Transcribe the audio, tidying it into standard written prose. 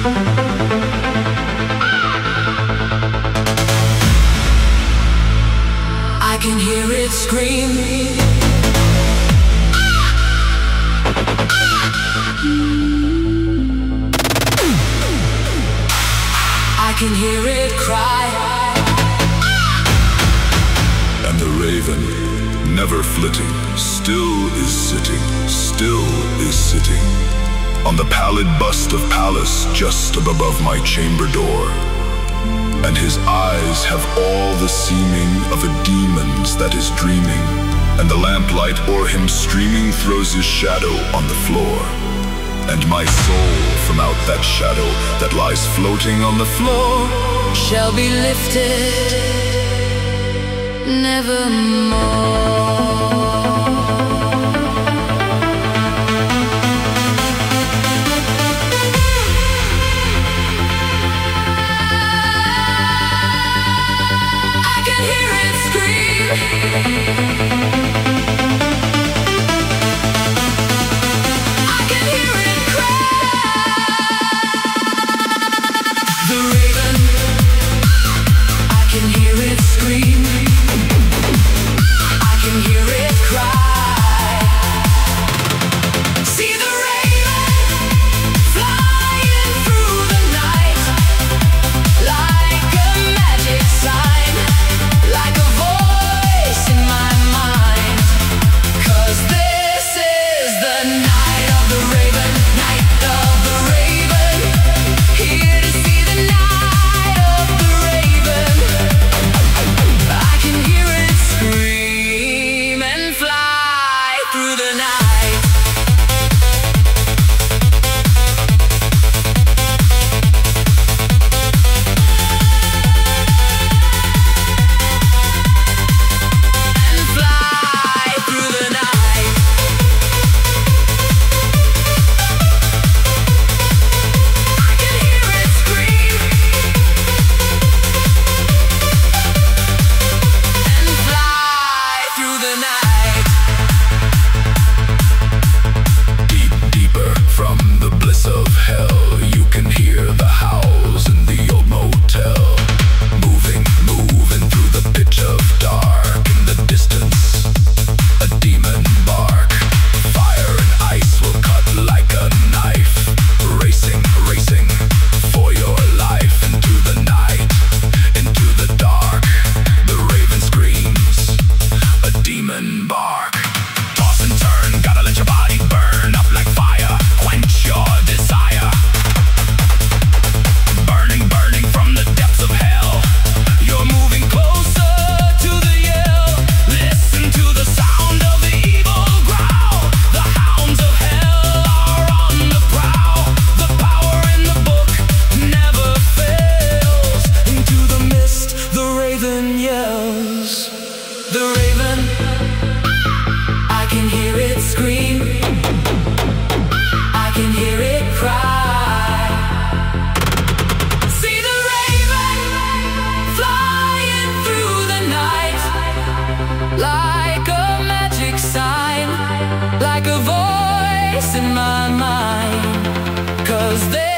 I can hear it scream. I can hear it cry. And the raven, never flitting, still is sitting on the pallid bust of Pallas just above my chamber door. And his eyes have all the seeming of a demon's that is dreaming, and the lamplight o'er him streaming throws his shadow on the floor. And my soul from out that shadow that lies floating on the floor shall be lifted nevermore. Like a magic sign, like a voice in my mind, 'cause